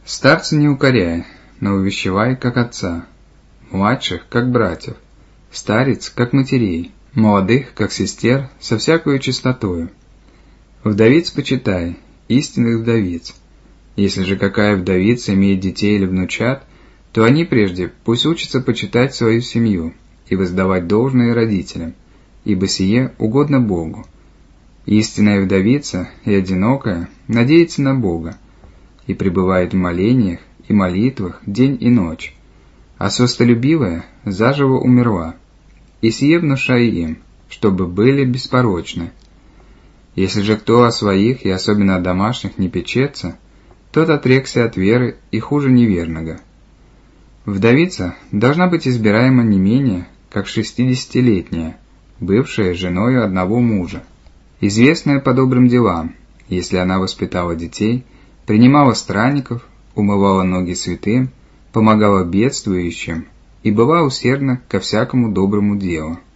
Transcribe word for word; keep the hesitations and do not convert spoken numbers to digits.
Старца не укоряй, но увещевай, как отца, младших, как братьев, старец, как матерей, молодых, как сестер, со всякою чистотою. Вдовиц почитай, истинных вдовиц. Если же какая вдовица имеет детей или внучат, то они прежде пусть учатся почитать свою семью и воздавать должное родителям, ибо сие угодно Богу. Истинная вдовица и одинокая надеется на Бога и пребывает в молениях и молитвах день и ночь, а свостолюбивая заживо умерла, и сие внушай им, чтобы были беспорочны. Если же кто о своих и особенно о домашних не печется, тот отрекся от веры и хуже неверного. Вдовица должна быть избираема не менее, как шестидесятилетняя, бывшая женою одного мужа, известная по добрым делам, если она воспитала детей, принимала странников, умывала ноги святым, помогала бедствующим и была усердна ко всякому доброму делу.